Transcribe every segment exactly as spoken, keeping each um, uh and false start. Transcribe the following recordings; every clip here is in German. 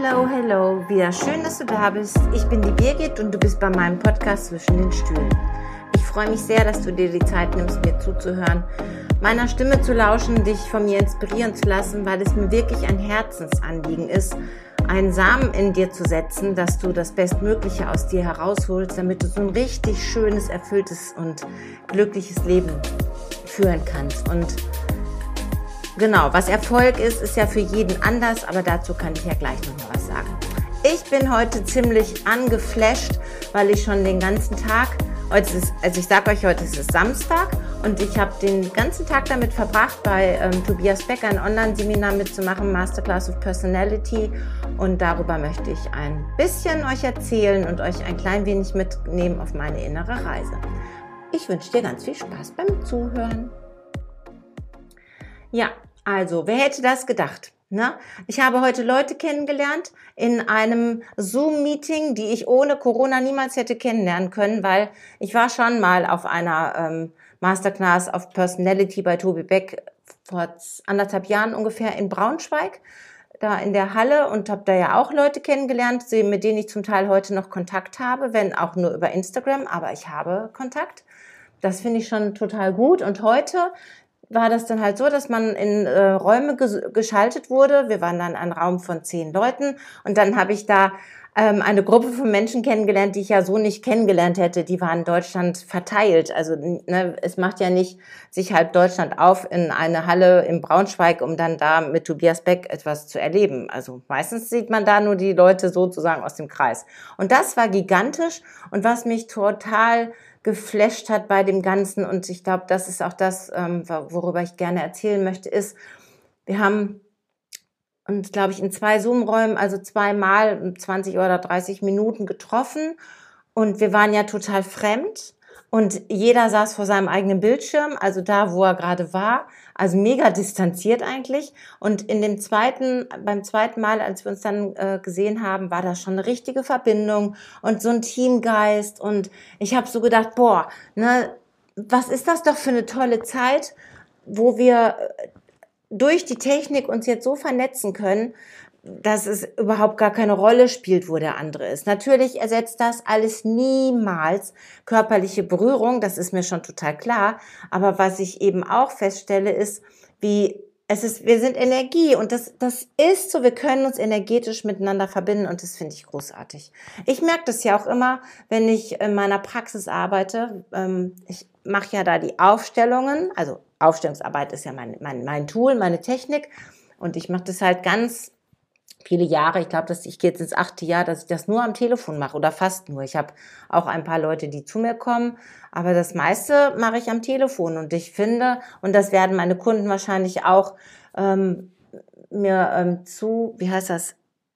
Hello, hello, wieder schön, dass du da bist. Ich bin die Birgit und du bist bei meinem Podcast Zwischen den Stühlen. Ich freue mich sehr, dass du dir die Zeit nimmst, mir zuzuhören, meiner Stimme zu lauschen, dich von mir inspirieren zu lassen, weil es mir wirklich ein Herzensanliegen ist, einen Samen in dir zu setzen, dass du das Bestmögliche aus dir herausholst, damit du so ein richtig schönes, erfülltes und glückliches Leben führen kannst. Und genau, was Erfolg ist, ist ja für jeden anders, aber dazu kann ich ja gleich noch mal was sagen. Ich bin heute ziemlich angeflasht, weil ich schon den ganzen Tag, heute ist, also ich sage euch, heute ist es Samstag und ich habe den ganzen Tag damit verbracht, bei ähm, Tobias Beck ein Online-Seminar mitzumachen, Masterclass of Personality, und darüber möchte ich ein bisschen euch erzählen und euch ein klein wenig mitnehmen auf meine innere Reise. Ich wünsche dir ganz viel Spaß beim Zuhören. Ja, also, wer hätte das gedacht? Ne? Ich habe heute Leute kennengelernt in einem Zoom-Meeting, die ich ohne Corona niemals hätte kennenlernen können, weil ich war schon mal auf einer ähm, Masterclass of Personality bei Tobi Beck vor anderthalb Jahren ungefähr in Braunschweig, da in der Halle, und habe da ja auch Leute kennengelernt, mit denen ich zum Teil heute noch Kontakt habe, wenn auch nur über Instagram, aber ich habe Kontakt. Das finde ich schon total gut. Und heute war das dann halt so, dass man in äh, Räume ges- geschaltet wurde. Wir waren dann ein Raum von zehn Leuten und dann habe ich da ähm, eine Gruppe von Menschen kennengelernt, die ich ja so nicht kennengelernt hätte. Die waren in Deutschland verteilt. Also ne, es macht ja nicht sich halb Deutschland auf in eine Halle in Braunschweig, um dann da mit Tobias Beck etwas zu erleben. Also meistens sieht man da nur die Leute sozusagen aus dem Kreis. Und das war gigantisch, und was mich total geflasht hat bei dem Ganzen, und ich glaube, das ist auch das, worüber ich gerne erzählen möchte, ist, wir haben uns, glaube ich, in zwei Zoom-Räumen, also zweimal zwanzig oder dreißig Minuten getroffen, und wir waren ja total fremd und jeder saß vor seinem eigenen Bildschirm, also da, wo er gerade war, also mega distanziert eigentlich. Und in dem zweiten, beim zweiten Mal, als wir uns dann äh, gesehen haben, war da schon eine richtige Verbindung und so ein Teamgeist. Und ich habe so gedacht, boah, ne, was ist das doch für eine tolle Zeit, wo wir durch die Technik uns jetzt so vernetzen können, dass es überhaupt gar keine Rolle spielt, wo der andere ist. Natürlich ersetzt das alles niemals körperliche Berührung, das ist mir schon total klar. Aber was ich eben auch feststelle, ist, wie es ist, wir sind Energie, und das, das ist so, wir können uns energetisch miteinander verbinden, und das finde ich großartig. Ich merke das ja auch immer, wenn ich in meiner Praxis arbeite. Ich mache ja da die Aufstellungen, also Aufstellungsarbeit ist ja mein, mein, mein Tool, meine Technik, und ich mache das halt ganz viele Jahre. Ich glaube, dass ich gehe jetzt ins achte Jahr, dass ich das nur am Telefon mache oder fast nur. Ich habe auch ein paar Leute, die zu mir kommen, aber das meiste mache ich am Telefon, und ich finde, und das werden meine Kunden wahrscheinlich auch ähm, mir ähm, zu, wie heißt das,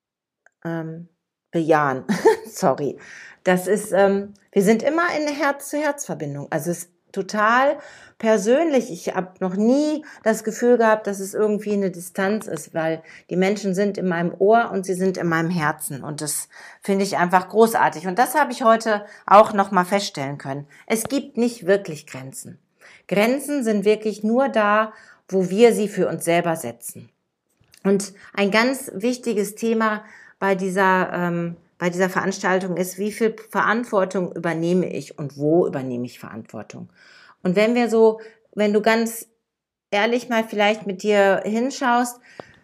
ähm, bejahen. Sorry. Das ist, ähm, wir sind immer in eine Herz-zu-Herz-Verbindung. Also es ist total persönlich. Ich habe noch nie das Gefühl gehabt, dass es irgendwie eine Distanz ist, weil die Menschen sind in meinem Ohr und sie sind in meinem Herzen, und das finde ich einfach großartig. Und das habe ich heute auch noch mal feststellen können. Es gibt nicht wirklich Grenzen. Grenzen sind wirklich nur da, wo wir sie für uns selber setzen. Und ein ganz wichtiges Thema bei dieser ähm, bei dieser Veranstaltung ist, wie viel Verantwortung übernehme ich und wo übernehme ich Verantwortung. Und wenn wir so, wenn du ganz ehrlich mal vielleicht mit dir hinschaust,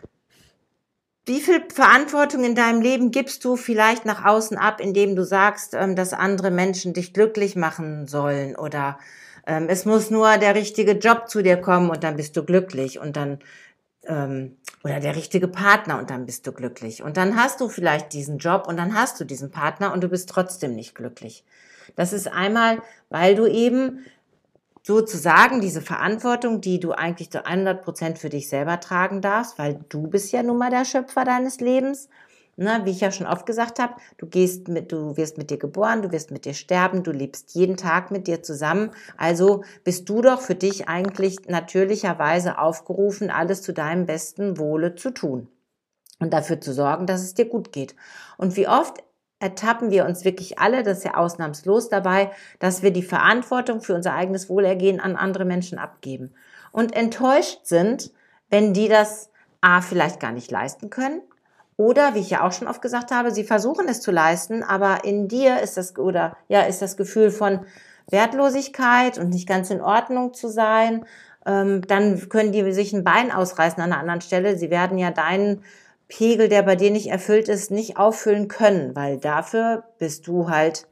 wie viel Verantwortung in deinem Leben gibst du vielleicht nach außen ab, indem du sagst, dass andere Menschen dich glücklich machen sollen, oder es muss nur der richtige Job zu dir kommen und dann bist du glücklich, und dann oder der richtige Partner und dann bist du glücklich. Und dann hast du vielleicht diesen Job und dann hast du diesen Partner und du bist trotzdem nicht glücklich. Das ist einmal, weil du eben sozusagen diese Verantwortung, die du eigentlich zu hundert Prozent für dich selber tragen darfst, weil du bist ja nun mal der Schöpfer deines Lebens. Na, wie ich ja schon oft gesagt habe, du gehst mit, du wirst mit dir geboren, du wirst mit dir sterben, du lebst jeden Tag mit dir zusammen. Also bist du doch für dich eigentlich natürlicherweise aufgerufen, alles zu deinem besten Wohle zu tun und dafür zu sorgen, dass es dir gut geht. Und wie oft ertappen wir uns wirklich alle, das ist ja ausnahmslos dabei, dass wir die Verantwortung für unser eigenes Wohlergehen an andere Menschen abgeben und enttäuscht sind, wenn die das A vielleicht gar nicht leisten können Oder, wie ich ja auch schon oft gesagt habe, sie versuchen es zu leisten, aber in dir ist das, oder, ja, ist das Gefühl von Wertlosigkeit und nicht ganz in Ordnung zu sein. Ähm, dann können die sich ein Bein ausreißen an einer anderen Stelle. Sie werden ja deinen Pegel, der bei dir nicht erfüllt ist, nicht auffüllen können, weil dafür bist du halt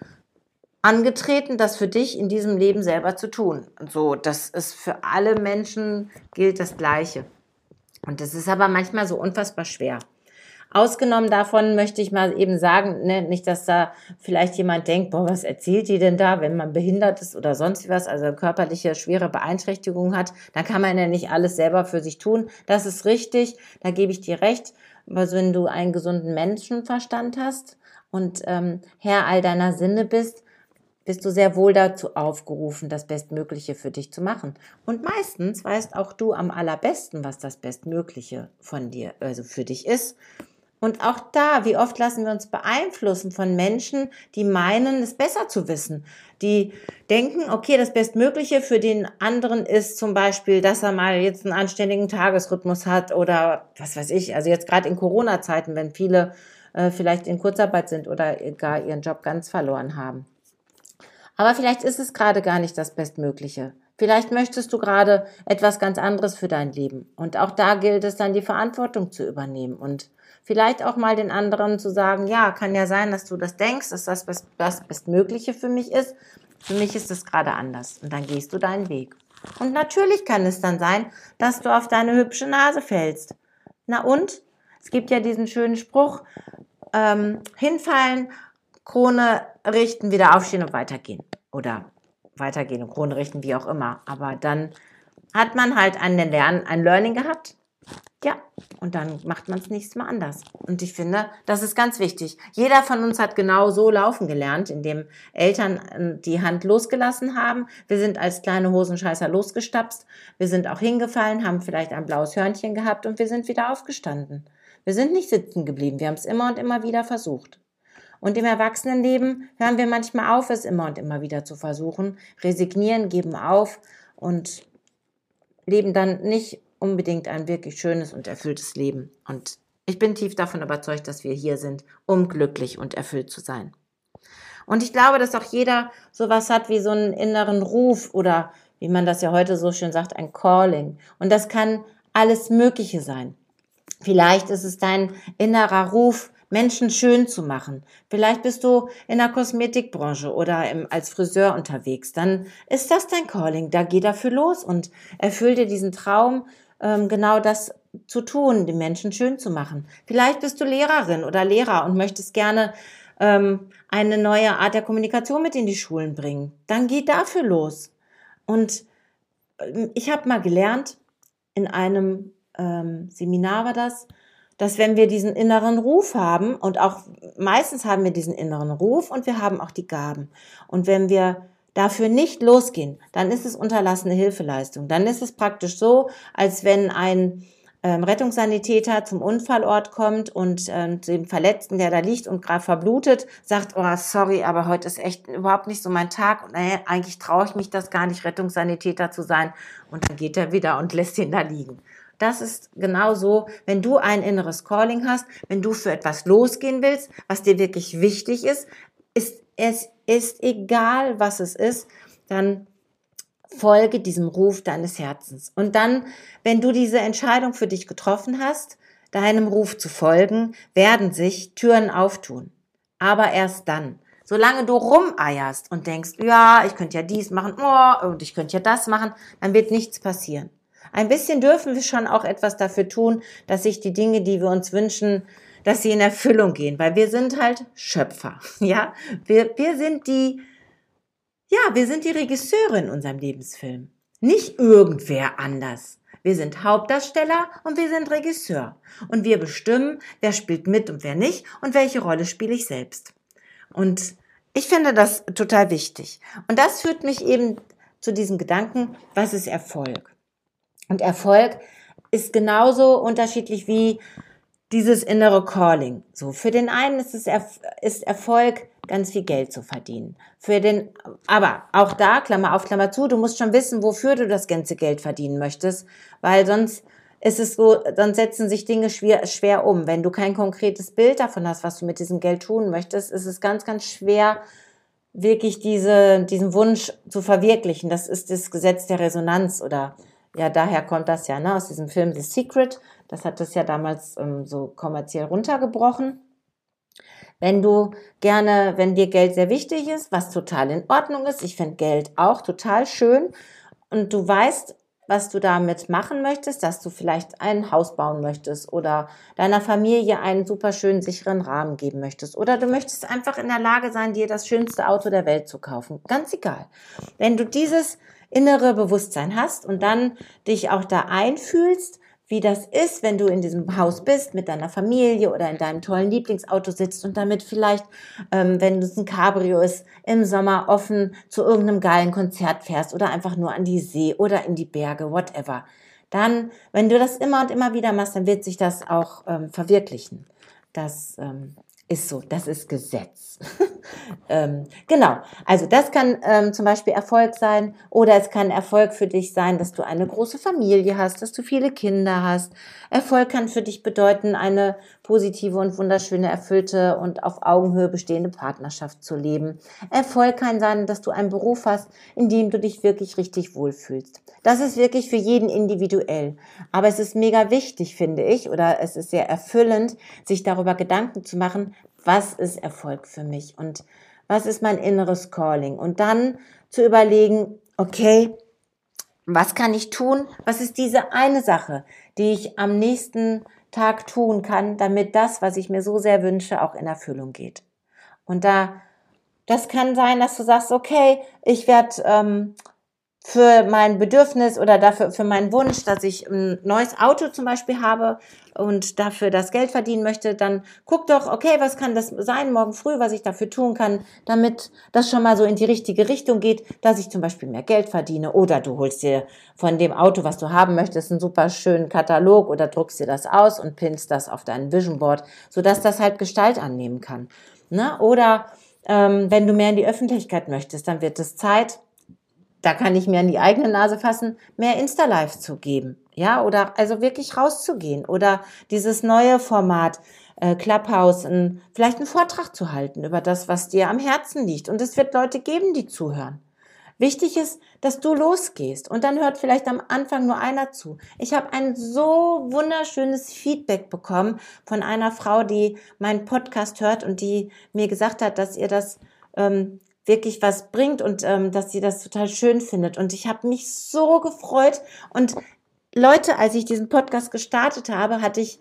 angetreten, das für dich in diesem Leben selber zu tun. So, das ist für alle Menschen gilt das Gleiche. Und das ist aber manchmal so unfassbar schwer. Ausgenommen davon möchte ich mal eben sagen, ne, nicht, dass da vielleicht jemand denkt, boah, was erzählt die denn da, wenn man behindert ist oder sonst was, also körperliche schwere Beeinträchtigung hat, dann kann man ja nicht alles selber für sich tun. Das ist richtig, da gebe ich dir recht. Also wenn du einen gesunden Menschenverstand hast und ähm, Herr all deiner Sinne bist, bist du sehr wohl dazu aufgerufen, das Bestmögliche für dich zu machen. Und meistens weißt auch du am allerbesten, was das Bestmögliche von dir, also für dich ist. Und auch da, wie oft lassen wir uns beeinflussen von Menschen, die meinen, es besser zu wissen. Die denken, okay, das Bestmögliche für den anderen ist zum Beispiel, dass er mal jetzt einen anständigen Tagesrhythmus hat oder was weiß ich. Also jetzt gerade in Corona-Zeiten, wenn viele äh, vielleicht in Kurzarbeit sind oder gar ihren Job ganz verloren haben. Aber vielleicht ist es gerade gar nicht das Bestmögliche. Vielleicht möchtest du gerade etwas ganz anderes für dein Leben. Und auch da gilt es dann, die Verantwortung zu übernehmen und vielleicht auch mal den anderen zu sagen, ja, kann ja sein, dass du das denkst, dass das das Bestmögliche für mich ist. Für mich ist es gerade anders. Und dann gehst du deinen Weg. Und natürlich kann es dann sein, dass du auf deine hübsche Nase fällst. Na und? Es gibt ja diesen schönen Spruch, ähm, hinfallen, Krone richten, wieder aufstehen und weitergehen. Oder weitergehen und Krone richten, wie auch immer. Aber dann hat man halt ein Lernen, ein Learning gehabt. Ja, und dann macht man es nächstes Mal anders. Und ich finde, das ist ganz wichtig. Jeder von uns hat genau so laufen gelernt, indem Eltern die Hand losgelassen haben. Wir sind als kleine Hosenscheißer losgestapst. Wir sind auch hingefallen, haben vielleicht ein blaues Hörnchen gehabt und wir sind wieder aufgestanden. Wir sind nicht sitzen geblieben. Wir haben es immer und immer wieder versucht. Und im Erwachsenenleben hören wir manchmal auf, es immer und immer wieder zu versuchen, resignieren, geben auf und leben dann nicht unbedingt ein wirklich schönes und erfülltes Leben. Und ich bin tief davon überzeugt, dass wir hier sind, um glücklich und erfüllt zu sein. Und ich glaube, dass auch jeder sowas hat wie so einen inneren Ruf oder, wie man das ja heute so schön sagt, ein Calling. Und das kann alles Mögliche sein. Vielleicht ist es dein innerer Ruf, Menschen schön zu machen. Vielleicht bist du in der Kosmetikbranche oder im, als Friseur unterwegs. Dann ist das dein Calling. Da geh dafür los und erfüll dir diesen Traum, ähm, genau das zu tun, die Menschen schön zu machen. Vielleicht bist du Lehrerin oder Lehrer und möchtest gerne ähm, eine neue Art der Kommunikation mit in die Schulen bringen. Dann geh dafür los. Und ähm, ich habe mal gelernt, in einem ähm, Seminar war das, dass wenn wir diesen inneren Ruf haben und auch meistens haben wir diesen inneren Ruf und wir haben auch die Gaben. Und wenn wir dafür nicht losgehen, dann ist es unterlassene Hilfeleistung. Dann ist es praktisch so, als wenn ein ähm, Rettungssanitäter zum Unfallort kommt und ähm, dem Verletzten, der da liegt und gerade verblutet, sagt, oh sorry, aber heute ist echt überhaupt nicht so mein Tag und äh, eigentlich traue ich mich das gar nicht, Rettungssanitäter zu sein. Und dann geht er wieder und lässt ihn da liegen. Das ist genauso, wenn du ein inneres Calling hast, wenn du für etwas losgehen willst, was dir wirklich wichtig ist, ist es ist egal, was es ist, dann folge diesem Ruf deines Herzens. Und dann, wenn du diese Entscheidung für dich getroffen hast, deinem Ruf zu folgen, werden sich Türen auftun. Aber erst dann. Solange du rumeierst und denkst, ja, ich könnte ja dies machen, oh, und ich könnte ja das machen, dann wird nichts passieren. Ein bisschen dürfen wir schon auch etwas dafür tun, dass sich die Dinge, die wir uns wünschen, dass sie in Erfüllung gehen, weil wir sind halt Schöpfer, ja. Wir, wir sind die, ja, wir sind die Regisseure in unserem Lebensfilm. Nicht irgendwer anders. Wir sind Hauptdarsteller und wir sind Regisseur. Und wir bestimmen, wer spielt mit und wer nicht und welche Rolle spiele ich selbst. Und ich finde das total wichtig. Und das führt mich eben zu diesem Gedanken, was ist Erfolg? Und Erfolg ist genauso unterschiedlich wie dieses innere Calling. So, für den einen ist es Erf- ist Erfolg, ganz viel Geld zu verdienen. Für den, aber auch da, Klammer auf, Klammer zu, du musst schon wissen, wofür du das ganze Geld verdienen möchtest, weil sonst ist es so, dann setzen sich Dinge schwer, schwer um. Wenn du kein konkretes Bild davon hast, was du mit diesem Geld tun möchtest, ist es ganz, ganz schwer, wirklich diese, diesen Wunsch zu verwirklichen. Das ist das Gesetz der Resonanz oder ja, daher kommt das ja, ne, aus diesem Film The Secret. Das hat das ja damals ähm, so kommerziell runtergebrochen. Wenn du gerne, wenn dir Geld sehr wichtig ist, was total in Ordnung ist, ich finde Geld auch total schön und du weißt, was du damit machen möchtest, dass du vielleicht ein Haus bauen möchtest oder deiner Familie einen super schönen, sicheren Rahmen geben möchtest oder du möchtest einfach in der Lage sein, dir das schönste Auto der Welt zu kaufen. Ganz egal. Wenn du dieses innere Bewusstsein hast und dann dich auch da einfühlst, wie das ist, wenn du in diesem Haus bist, mit deiner Familie oder in deinem tollen Lieblingsauto sitzt und damit vielleicht, ähm, wenn es ein Cabrio ist, im Sommer offen zu irgendeinem geilen Konzert fährst oder einfach nur an die See oder in die Berge, whatever. Dann, wenn du das immer und immer wieder machst, dann wird sich das auch ähm, verwirklichen. Das ähm, ist so, das ist Gesetz. ähm, genau, also das kann ähm, zum Beispiel Erfolg sein oder es kann Erfolg für dich sein, dass du eine große Familie hast, dass du viele Kinder hast. Erfolg kann für dich bedeuten, eine positive und wunderschöne, erfüllte und auf Augenhöhe bestehende Partnerschaft zu leben. Erfolg kann sein, dass du einen Beruf hast, in dem du dich wirklich richtig wohlfühlst. Das ist wirklich für jeden individuell. Aber es ist mega wichtig, finde ich, oder es ist sehr erfüllend, sich darüber Gedanken zu machen, was ist Erfolg für mich und was ist mein inneres Calling? Und dann zu überlegen, okay, was kann ich tun? Was ist diese eine Sache, die ich am nächsten Tag tun kann, damit das, was ich mir so sehr wünsche, auch in Erfüllung geht? Und da, das kann sein, dass du sagst, okay, ich werde ähm, für mein Bedürfnis oder dafür für meinen Wunsch, dass ich ein neues Auto zum Beispiel habe und dafür das Geld verdienen möchte, dann guck doch, okay, was kann das sein morgen früh, was ich dafür tun kann, damit das schon mal so in die richtige Richtung geht, dass ich zum Beispiel mehr Geld verdiene oder du holst dir von dem Auto, was du haben möchtest, einen super schönen Katalog oder druckst dir das aus und pinnst das auf dein Vision Board, sodass das halt Gestalt annehmen kann. Ne? Oder ähm, wenn du mehr in die Öffentlichkeit möchtest, dann wird es Zeit, da kann ich mir an die eigene Nase fassen, mehr Insta-Lives zu geben, ja, oder also wirklich rauszugehen oder dieses neue Format äh, Clubhouse, ein, vielleicht einen Vortrag zu halten über das, was dir am Herzen liegt und es wird Leute geben, die zuhören. Wichtig ist, dass du losgehst und dann hört vielleicht am Anfang nur einer zu. Ich habe ein so wunderschönes Feedback bekommen von einer Frau, die meinen Podcast hört und die mir gesagt hat, dass ihr das ähm, wirklich was bringt und ähm, dass sie das total schön findet. Und ich habe mich so gefreut. Und Leute, als ich diesen Podcast gestartet habe, hatte ich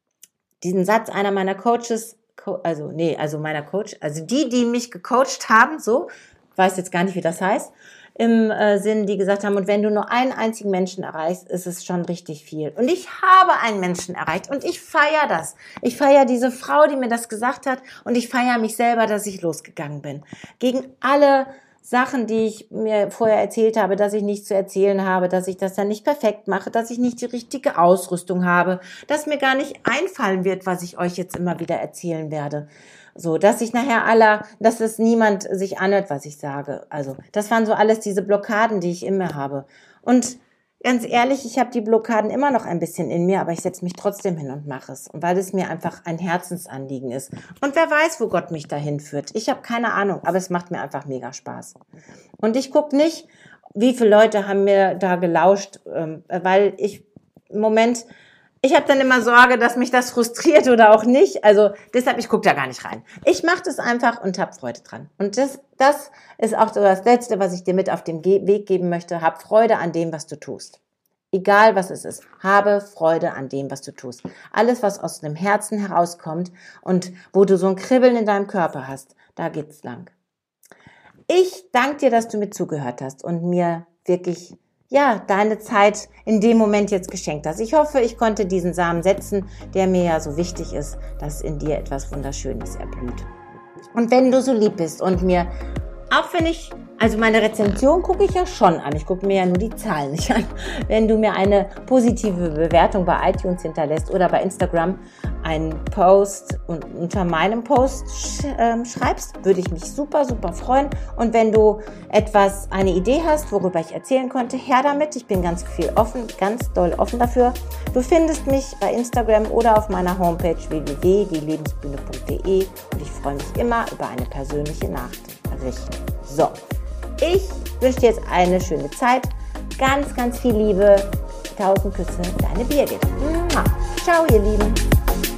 diesen Satz einer meiner Coaches, also nee, also meiner Coach, also die, die mich gecoacht haben, so, weiß jetzt gar nicht, wie das heißt, im äh, Sinn, die gesagt haben, und wenn du nur einen einzigen Menschen erreichst, ist es schon richtig viel. Und ich habe einen Menschen erreicht und ich feiere das. Ich feiere diese Frau, die mir das gesagt hat und ich feiere mich selber, dass ich losgegangen bin. Gegen alle Sachen, die ich mir vorher erzählt habe, dass ich nichts zu erzählen habe, dass ich das dann nicht perfekt mache, dass ich nicht die richtige Ausrüstung habe, dass mir gar nicht einfallen wird, was ich euch jetzt immer wieder erzählen werde. So, dass ich nachher aller, dass es niemand sich anhört, was ich sage. Also, das waren so alles diese Blockaden, die ich in mir habe. Und ganz ehrlich, ich habe die Blockaden immer noch ein bisschen in mir, aber ich setze mich trotzdem hin und mache es. Und weil es mir einfach ein Herzensanliegen ist. Und wer weiß, wo Gott mich dahin führt. Ich habe keine Ahnung, aber es macht mir einfach mega Spaß. Und ich gucke nicht, wie viele Leute haben mir da gelauscht, weil ich im Moment... Ich habe dann immer Sorge, dass mich das frustriert oder auch nicht. Also deshalb, ich gucke da gar nicht rein. Ich mache das einfach und habe Freude dran. Und das, das ist auch so das Letzte, was ich dir mit auf den Ge- Weg geben möchte. Hab Freude an dem, was du tust. Egal, was es ist. Habe Freude an dem, was du tust. Alles, was aus dem Herzen herauskommt und wo du so ein Kribbeln in deinem Körper hast, da geht's lang. Ich danke dir, dass du mir zugehört hast und mir wirklich... ja, deine Zeit in dem Moment jetzt geschenkt hast. Ich hoffe, ich konnte diesen Samen setzen, der mir ja so wichtig ist, dass in dir etwas Wunderschönes erblüht. Und wenn du so lieb bist und mir, auch wenn ich Also meine Rezension gucke ich ja schon an. Ich gucke mir ja nur die Zahlen nicht an. Wenn du mir eine positive Bewertung bei iTunes hinterlässt oder bei Instagram einen Post und unter meinem Post sch äh, schreibst, würde ich mich super, super freuen. Und wenn du etwas, eine Idee hast, worüber ich erzählen konnte, her damit. Ich bin ganz viel offen, ganz doll offen dafür. Du findest mich bei Instagram oder auf meiner Homepage w w w punkt die lebensbühne punkt de und ich freue mich immer über eine persönliche Nachricht. So. Ich wünsche dir jetzt eine schöne Zeit. Ganz, ganz viel Liebe. Tausend Küsse, deine Birgit. Ciao, ihr Lieben.